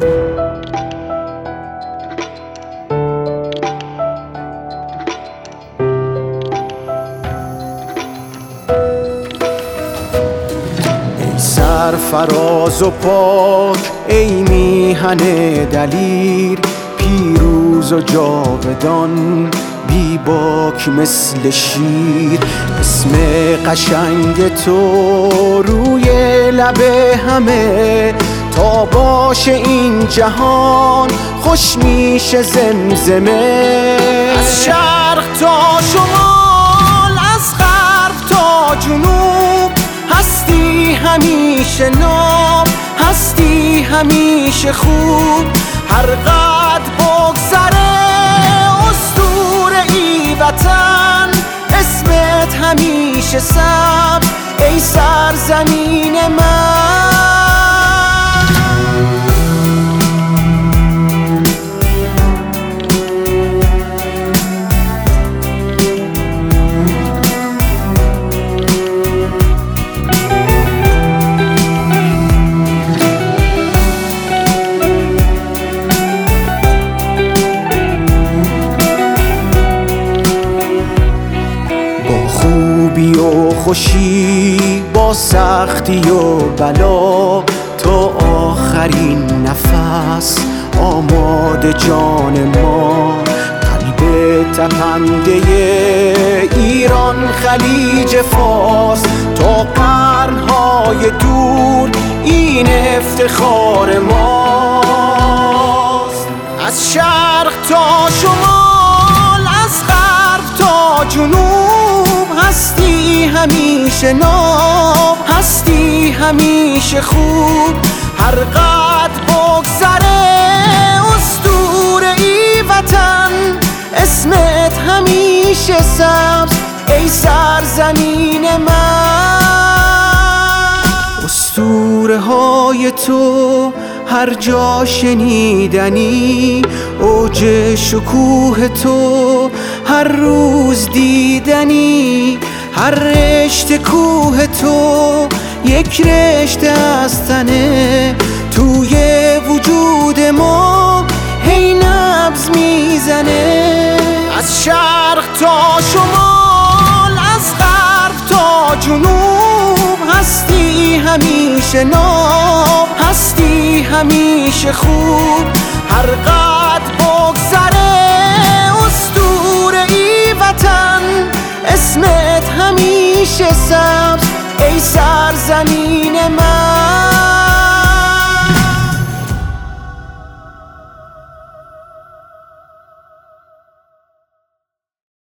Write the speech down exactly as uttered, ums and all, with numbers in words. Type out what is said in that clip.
سرفراز و پاک ای میهن دلیر، پیروز و جاودان بی باک مثل شیر. اسم قشنگ تو روی لب همه، تا باشه این جهان خوش میشه زمزمه. از شرق تا شمال، از غرب تا جنوب، هستی همیشه ناب، هستی همیشه خوب. هر قد بگذره اسطوره ای وطن، اسمت همیشه سبز ای سرزمین من. خوبی و خوشی با سختی و بلا، تا آخرین نفس آماده جان ما. قلب تپنده ایران خلیج فارس، تا قرنهای دور این افتخار ماست. از شرق تا شمال، از غرب تا جنوب، هستی همیشه ناب، هستی همیشه خوب. هر قد بگذره اسطوره ای وطن، اسمت همیشه سبز ای سرزمین من. اسطوره های تو هر جا شنیدنی، اوج شکوه تو هر روز دیدنی. هر رشته کوه تو یک رشته از تنه، توی وجود ما هی نبض میزنه. از شرق تا شمال، از غرب تا جنوب، هستی همیشه ناب، هستی همیشه خوب. هر قد بگذره اسطوره ای وطن، اسمت همیشه سبز ای سرزمین من.